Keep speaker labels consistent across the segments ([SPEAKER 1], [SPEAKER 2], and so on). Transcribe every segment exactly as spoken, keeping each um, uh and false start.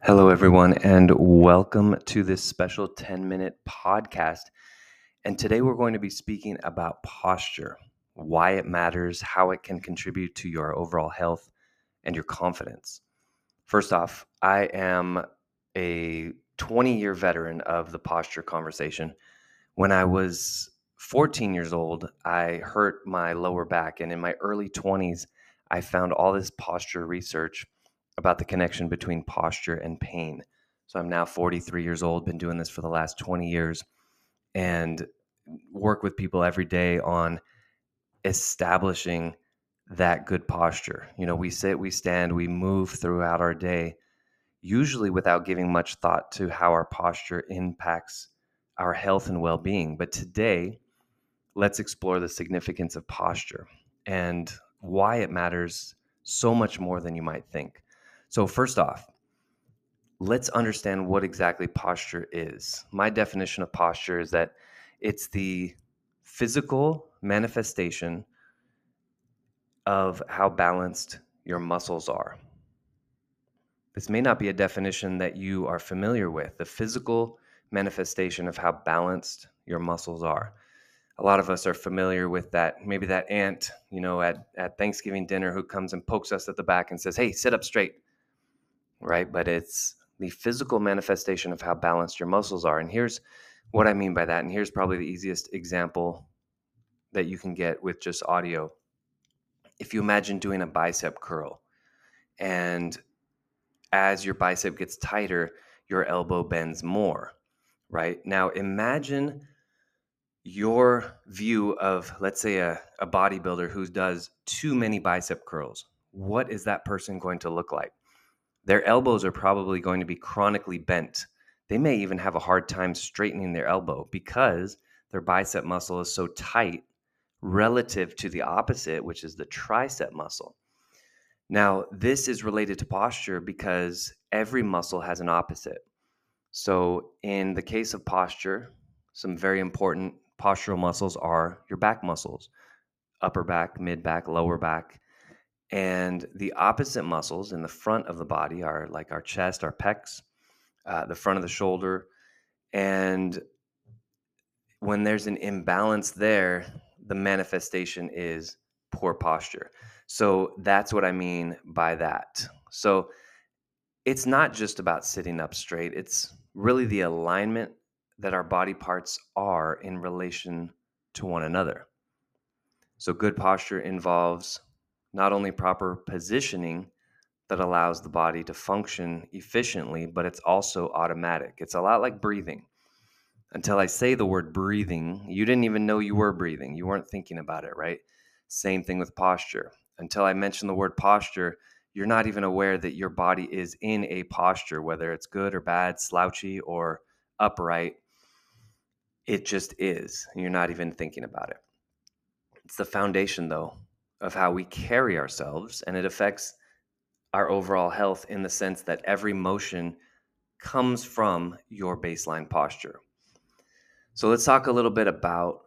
[SPEAKER 1] Hello, everyone, and welcome to this special ten minute podcast. And today we're going to be speaking about posture, why it matters, how it can contribute to your overall health and your confidence. First off, I am a twenty year veteran of the posture conversation. When I was fourteen years old, I hurt my lower back, and in my early twenties, I found all this posture research about the connection between posture and pain. So I'm now forty-three years old, been doing this for the last twenty years, and work with people every day on establishing that good posture. You know, we sit, we stand, we move throughout our day, usually without giving much thought to how our posture impacts our health and well-being. But today, let's explore the significance of posture and why it matters so much more than you might think. So first off, let's understand what exactly posture is. My definition of posture is that it's the physical manifestation of how balanced your muscles are. This may not be a definition that you are familiar with, the physical manifestation of how balanced your muscles are. A lot of us are familiar with that, maybe that aunt, you know, at, at Thanksgiving dinner who comes and pokes us at the back and says, hey, sit up straight, right? But it's the physical manifestation of how balanced your muscles are. And here's what I mean by that. And here's probably the easiest example that you can get with just audio. If you imagine doing a bicep curl, and as your bicep gets tighter, your elbow bends more, right? Now imagine your view of, let's say, a, a bodybuilder who does too many bicep curls. What is that person going to look like? Their elbows are probably going to be chronically bent. They may even have a hard time straightening their elbow because their bicep muscle is so tight relative to the opposite, which is the tricep muscle. Now, this is related to posture because every muscle has an opposite. So in the case of posture, some very important postural muscles are your back muscles, upper back, mid back, lower back. And the opposite muscles in the front of the body are like our chest, our pecs, uh, the front of the shoulder. And when there's an imbalance there, the manifestation is poor posture. So that's what I mean by that. So it's not just about sitting up straight. It's really the alignment that our body parts are in relation to one another. So good posture involves not only proper positioning that allows the body to function efficiently, but it's also automatic. It's a lot like breathing. Until I say the word breathing, you didn't even know you were breathing. You weren't thinking about it, right? Same thing with posture. Until I mention the word posture, you're not even aware that your body is in a posture, whether it's good or bad, slouchy or upright. It just is. You're not even thinking about it. It's the foundation, though, of how we carry ourselves, and it affects our overall health in the sense that every motion comes from your baseline posture. So let's talk a little bit about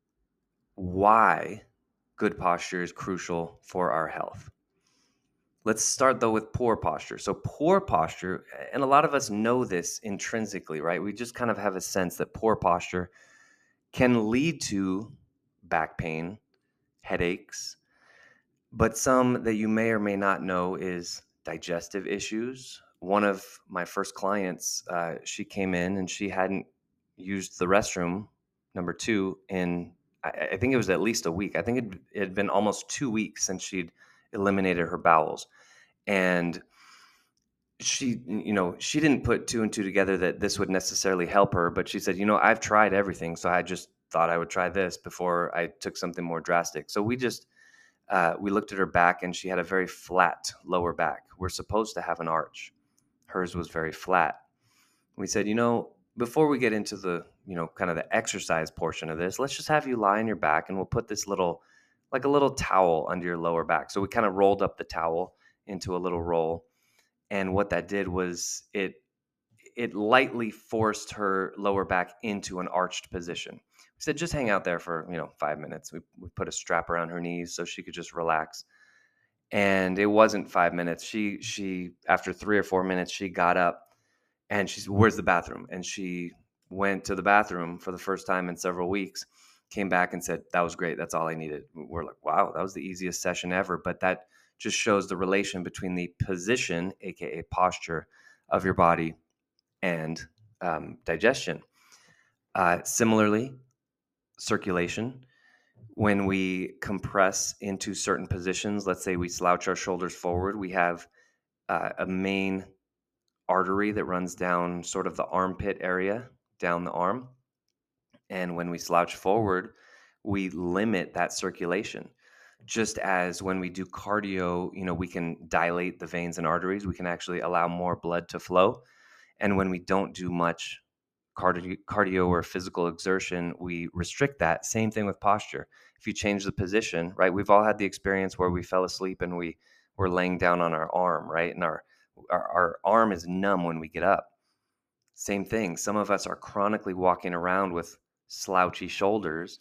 [SPEAKER 1] why good posture is crucial for our health. Let's start though with poor posture. So poor posture, and a lot of us know this intrinsically, right? We just kind of have a sense that poor posture can lead to back pain, headaches, but some that you may or may not know is digestive issues. One of my first clients, uh, she came in and she hadn't used the restroom, number two, in I, I think it was at least a week. I think it, it had been almost two weeks since she'd eliminated her bowels. And she, you know, she didn't put two and two together that this would necessarily help her, but she said, you know, I've tried everything. So I just thought I would try this before I took something more drastic. So we just, uh, we looked at her back and she had a very flat lower back. We're supposed to have an arch. Hers was very flat. We said, you know, before we get into the, you know, kind of the exercise portion of this, let's just have you lie on your back and we'll put this little, like a little towel under your lower back. So we kind of rolled up the towel into a little roll. And what that did was it it lightly forced her lower back into an arched position. We said, just hang out there for, you know, five minutes. We, we put a strap around her knees so she could just relax. And it wasn't five minutes. She, she, after three or four minutes, she got up And she's, where's the bathroom? And she went to the bathroom for the first time in several weeks, came back and said, that was great. That's all I needed. We're like, wow, that was the easiest session ever. But that just shows the relation between the position, A K A posture of your body, and um, digestion. Uh, similarly, circulation. When we compress into certain positions, let's say we slouch our shoulders forward, we have uh, a main artery that runs down sort of the armpit area, down the arm. And when we slouch forward, we limit that circulation. Just as when we do cardio, you know, we can dilate the veins and arteries, we can actually allow more blood to flow. And when we don't do much cardio, cardio or physical exertion, we restrict that. Same thing with posture. If you change the position, right? We've all had the experience where we fell asleep and we were laying down on our arm, right? And our, our, our arm is numb when we get up. Same thing. Some of us are chronically walking around with slouchy shoulders,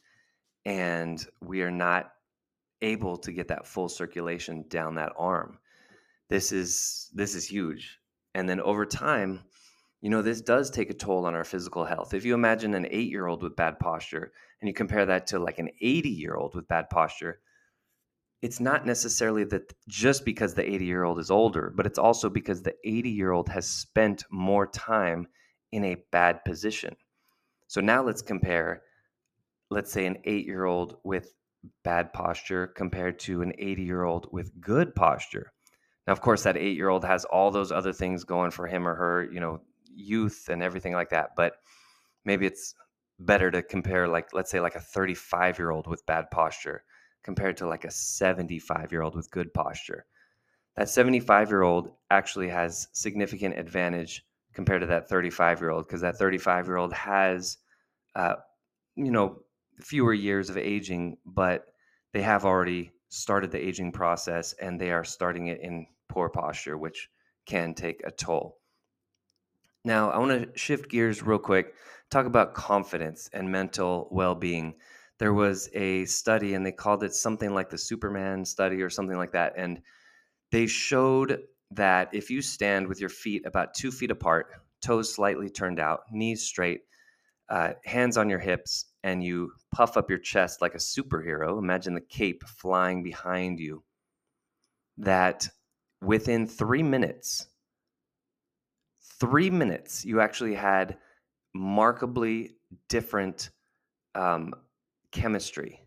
[SPEAKER 1] and we are not able to get that full circulation down that arm. This is this is huge. And then over time, you know, this does take a toll on our physical health. If you imagine an eight-year-old with bad posture and you compare that to like an eighty-year-old with bad posture, it's not necessarily that just because the eighty-year-old is older, but it's also because the eighty-year-old has spent more time in a bad position. So now let's compare, let's say, an eight-year-old with bad posture compared to an eighty-year-old with good posture. Now, of course, that eight-year-old has all those other things going for him or her, you know, youth and everything like that. But maybe it's better to compare, like, let's say, like a thirty-five-year-old with bad posture compared to like a seventy-five-year-old with good posture. That seventy-five-year-old actually has significant advantage compared to that thirty-five-year-old, because that thirty-five-year-old has, uh, you know, fewer years of aging, but they have already started the aging process and they are starting it in poor posture, which can take a toll. Now, I want to shift gears real quick, talk about confidence and mental well-being. There was a study and they called it something like the Superman study or something like that. And they showed that if you stand with your feet about two feet apart, toes slightly turned out, knees straight, uh, hands on your hips, and you puff up your chest like a superhero, imagine the cape flying behind you, that within three minutes, three minutes, you actually had markedly different um, chemistry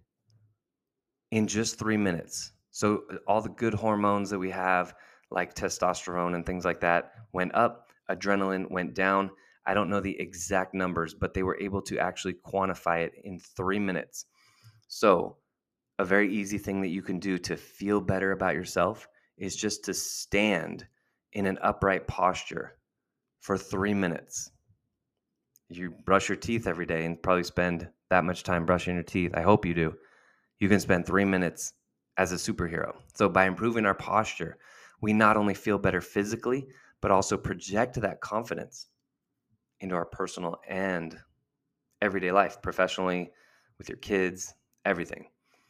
[SPEAKER 1] in just three minutes. So all the good hormones that we have, like testosterone and things like that, went up, adrenaline went down. I don't know the exact numbers, but they were able to actually quantify it in three minutes. So a very easy thing that you can do to feel better about yourself is just to stand in an upright posture for three minutes. You brush your teeth every day and probably spend that much time brushing your teeth. I hope you do. You can spend three minutes as a superhero. So by improving our posture, we not only feel better physically, but also project that confidence into our personal and everyday life, professionally, with your kids, everything.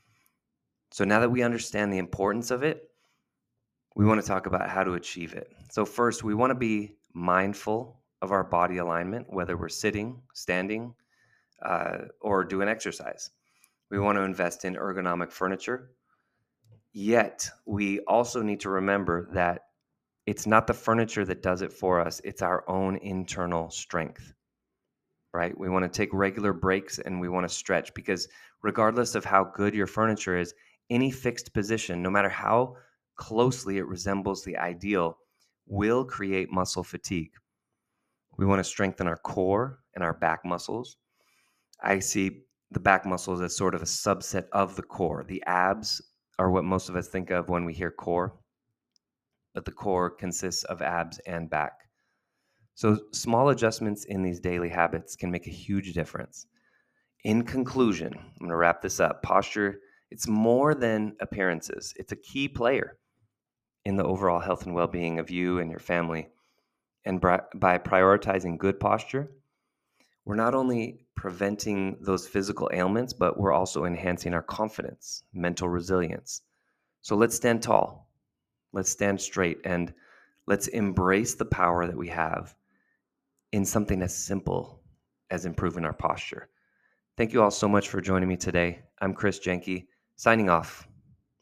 [SPEAKER 1] So now that we understand the importance of it, we want to talk about how to achieve it. So first, we want to be mindful of our body alignment, whether we're sitting, standing, uh, or doing exercise. We want to invest in ergonomic furniture. Yet, we also need to remember that it's not the furniture that does it for us. It's our own internal strength, right? We want to take regular breaks and we want to stretch, because regardless of how good your furniture is, any fixed position, no matter how closely it resembles the ideal, will create muscle fatigue. We want to strengthen our core and our back muscles. I see the back muscles as sort of a subset of the core. The abs are what most of us think of when we hear core, but the core consists of abs and back. So small adjustments in these daily habits can make a huge difference. In conclusion, I'm going to wrap this up. Posture, it's more than appearances. It's a key player in the overall health and well-being of you and your family. And by prioritizing good posture, we're not only preventing those physical ailments, but we're also enhancing our confidence, mental resilience. So let's stand tall. Let's stand straight, and let's embrace the power that we have in something as simple as improving our posture. Thank you all so much for joining me today. I'm Chris Jenke, signing off.